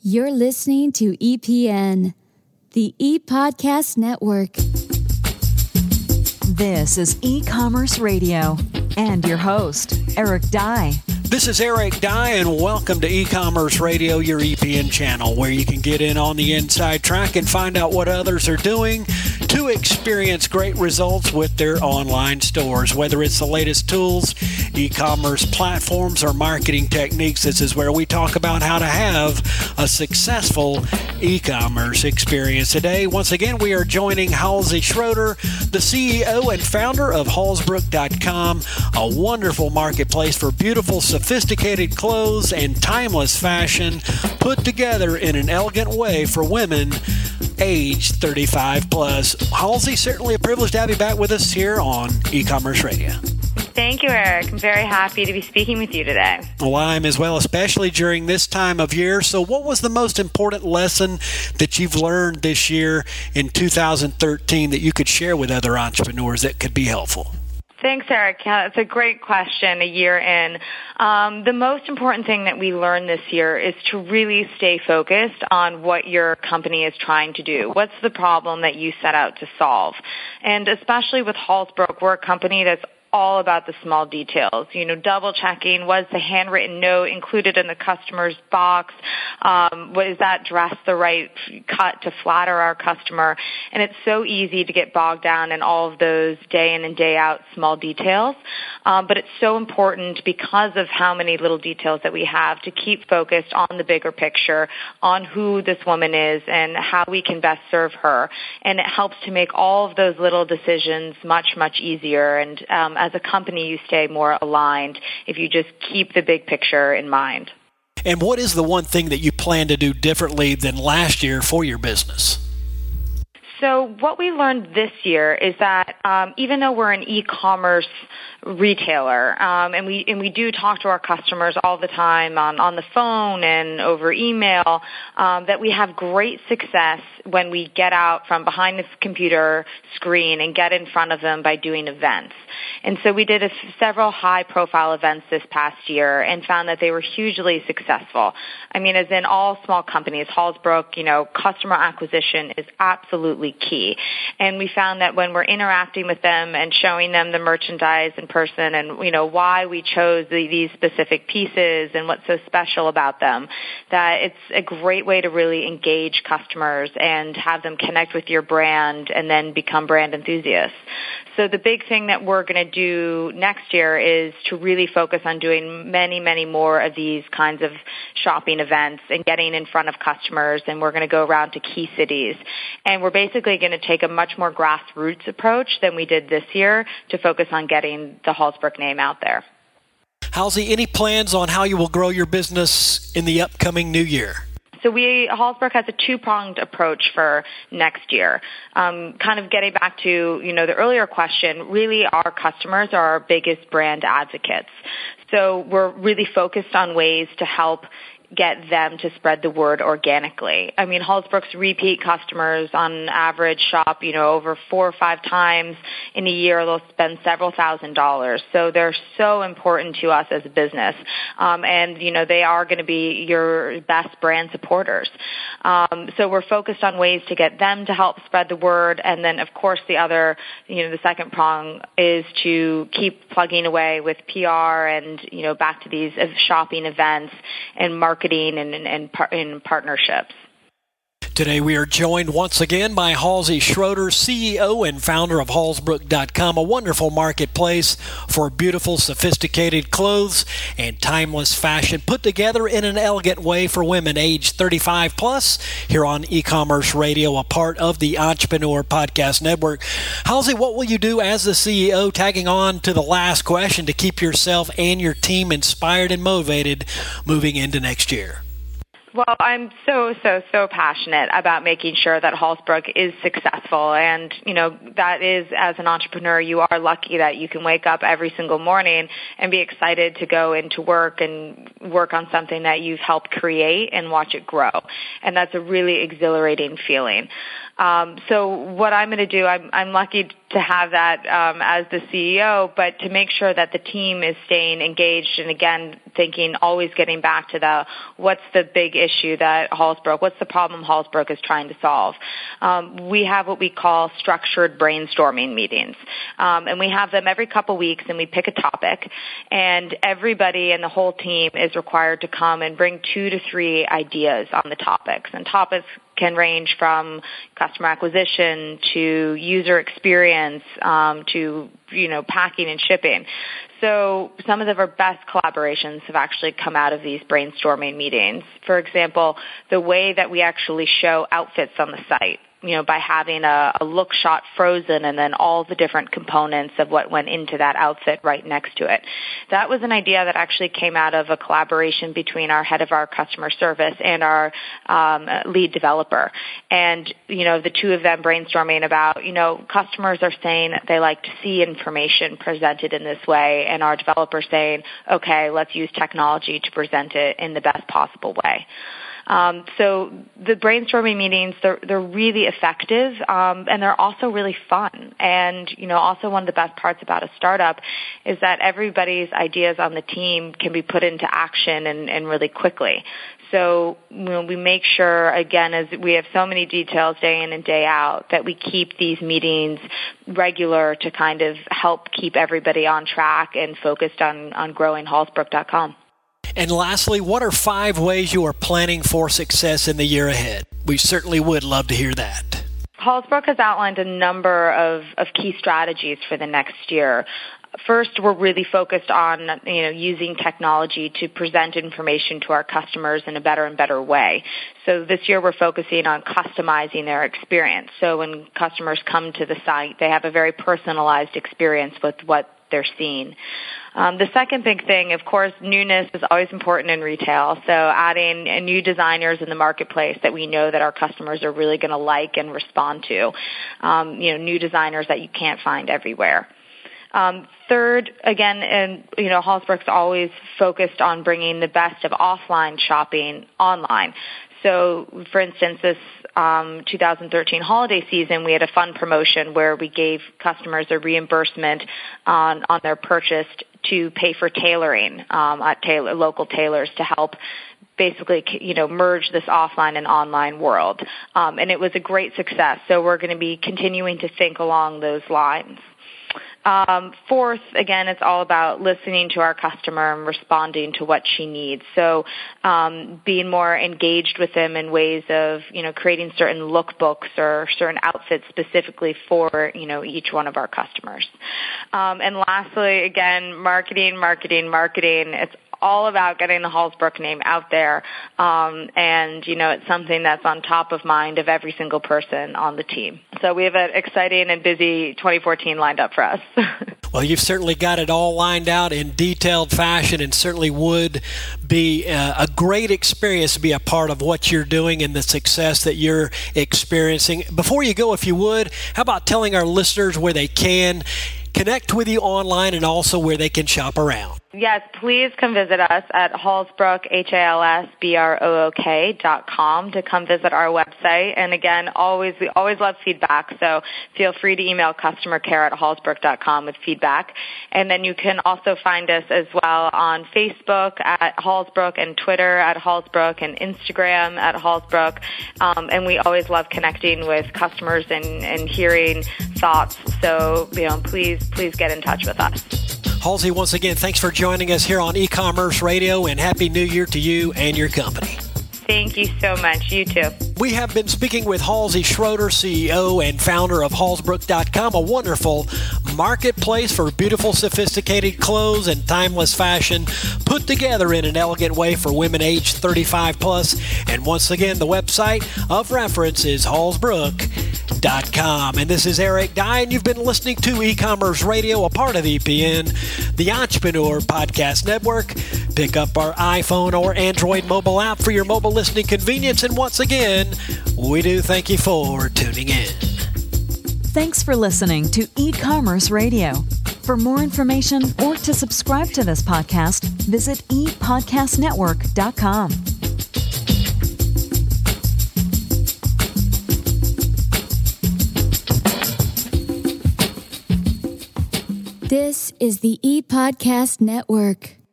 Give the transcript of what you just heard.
You're listening to EPN, the ePodcast Network. This is E-Commerce Radio and your host, Eric Dye. This is Eric Dye, and welcome to E-Commerce Radio, your EPN channel, where you can get in on the inside track and find out what others are doing to experience great results with their online stores. Whether it's the latest tools, e-commerce platforms, or marketing techniques, this is where we talk about how to have a successful e-commerce experience. Today, once again, we are joining Halsey Schroeder, the CEO and founder of Halsbrook.com, a wonderful marketplace for beautiful, sophisticated clothes and timeless fashion put together in an elegant way for women age 35 plus. Halsey, certainly a privilege to have you back with us here on E-Commerce Radio. Thank you, Eric. I'm very happy to be speaking with you today. Well, I'm as well, especially during this time of year. So what was the most important lesson that you've learned this year in 2013 that you could share with other entrepreneurs that could be helpful? Thanks, Eric. It's a great question a year in. The most important thing that we learned this year is to really stay focused on what your company is trying to do. What's the problem that you set out to solve? And especially with Halsbrook, we're a company that's all about the small details, double checking, was the handwritten note included in the customer's box? Was that dress the right cut to flatter our customer? And it's so easy to get bogged down in all of those day in and day out small details. But it's so important because of how many little details that we have to keep focused on the bigger picture, on who this woman is and how we can best serve her. And it helps to make all of those little decisions much, much easier. And as a company, you stay more aligned if you just keep the big picture in mind. And what is the one thing that you plan to do differently than last year for your business? So what we learned this year is that even though we're an e-commerce retailer, and we do talk to our customers all the time on the phone and over email, that we have great success when we get out from behind this computer screen and get in front of them by doing events. And so we did several high-profile events this past year and found that they were hugely successful. I mean, as in all small companies, Halsbrook, customer acquisition is absolutely key. And we found that when we're interacting with them and showing them the merchandise in person and, why we chose these specific pieces and what's so special about them, that it's a great way to really engage customers and have them connect with your brand and then become brand enthusiasts. So the big thing that we're going to do next year is to really focus on doing many, many more of these kinds of shopping events and getting in front of customers. And we're going to go around to key cities. And we're basically going to take a much more grassroots approach than we did this year to focus on getting the Halsbrook name out there. Halsey, any plans on how you will grow your business in the upcoming new year? So Halsbrook has a two-pronged approach for next year. Kind of getting back to, the earlier question, really our customers are our biggest brand advocates. So we're really focused on ways to help get them to spread the word organically. I mean, Halsbrook's repeat customers on average shop, over 4 or 5 times in a year. They'll spend several $1,000s. So they're so important to us as a business. And they are going to be your best brand supporters. So we're focused on ways to get them to help spread the word. And then, of course, the other, the second prong is to keep plugging away with PR and, back to these shopping events and marketing and partnerships. Today we are joined once again by Halsey Schroeder, CEO and founder of Halsbrook.com, a wonderful marketplace for beautiful, sophisticated clothes and timeless fashion put together in an elegant way for women aged 35 plus here on E-Commerce Radio, a part of the Entrepreneur Podcast Network. Halsey, what will you do as the CEO, tagging on to the last question, to keep yourself and your team inspired and motivated moving into next year? Well, I'm so passionate about making sure that Halsbrook is successful. And, that is, as an entrepreneur, you are lucky that you can wake up every single morning and be excited to go into work and work on something that you've helped create and watch it grow. And that's a really exhilarating feeling. So what I'm going to do, I'm lucky have that as the CEO, but to make sure that the team is staying engaged and, again, thinking, always getting back to what's the big issue that Hallsbrook, what's the problem Hallsbrook is trying to solve. We have what we call structured brainstorming meetings, and we have them every couple weeks, and we pick a topic, and everybody and the whole team is required to come and bring 2 to 3 ideas on the topics, and topics can range from customer acquisition to user experience to packing and shipping. So some of our best collaborations have actually come out of these brainstorming meetings. For example, the way that we actually show outfits on the site, by having a look shot frozen and then all the different components of what went into that outfit right next to it. That was an idea that actually came out of a collaboration between our head of our customer service and our lead developer. And, the two of them brainstorming about, customers are saying that they like to see information presented in this way, and our developer saying, okay, let's use technology to present it in the best possible way. So the brainstorming meetings, they're really effective, and they're also really fun. And, also one of the best parts about a startup is that everybody's ideas on the team can be put into action and really quickly. So we make sure, again, as we have so many details day in and day out, that we keep these meetings regular to kind of help keep everybody on track and focused on growing Hallsbrook.com. And lastly, what are 5 ways you are planning for success in the year ahead? We certainly would love to hear that. Hallsbrook has outlined a number of key strategies for the next year. First, we're really focused on, using technology to present information to our customers in a better and better way. So this year we're focusing on customizing their experience. So when customers come to the site, they have a very personalized experience with what they're seeing. The second big thing, of course, newness is always important in retail. So adding new designers in the marketplace that we know that our customers are really going to like and respond to. New designers that you can't find everywhere. Third, again, Hallsbrook's always focused on bringing the best of offline shopping online. So, for instance, this 2013 holiday season, we had a fun promotion where we gave customers a reimbursement on their purchase to pay for tailoring at local tailors to help basically, merge this offline and online world. And it was a great success. So we're going to be continuing to think along those lines. Fourth, again, it's all about listening to our customer and responding to what she needs. So being more engaged with them in ways of, creating certain lookbooks or certain outfits specifically for, each one of our customers. And lastly, again, marketing. It's all about getting the Hallsbrook name out there, and it's something that's on top of mind of every single person on the team. So we have an exciting and busy 2014 lined up for us. Well, you've certainly got it all lined out in detailed fashion, and certainly would be a great experience to be a part of what you're doing and the success that you're experiencing. Before you go, if you would, how about telling our listeners where they can connect with you online and also where they can shop around? Yes, please come visit us at Hallsbrook, HALSBROOK.com to come visit our website. And again, we always love feedback, so feel free to email customercare@Hallsbrook.com with feedback. And then you can also find us as well on Facebook at Hallsbrook and Twitter at Hallsbrook and Instagram at Hallsbrook. And we always love connecting with customers and hearing thoughts. So, please get in touch with us. Halsey, once again, thanks for joining us here on E-Commerce Radio, and Happy New Year to you and your company. Thank you so much. You too. We have been speaking with Halsey Schroeder, CEO and founder of Hallsbrook.com, a wonderful marketplace for beautiful, sophisticated clothes and timeless fashion put together in an elegant way for women aged 35 plus. And once again, the website of reference is Hallsbrook.com. And this is Eric Dye, and you've been listening to E-Commerce Radio, a part of EPN, the Entrepreneur Podcast Network. Pick up our iPhone or Android mobile app for your mobile listening convenience. And once again, we do thank you for tuning in. Thanks for listening to E-Commerce Radio. For more information or to subscribe to this podcast, visit epodcastnetwork.com. This is the ePodcast Network.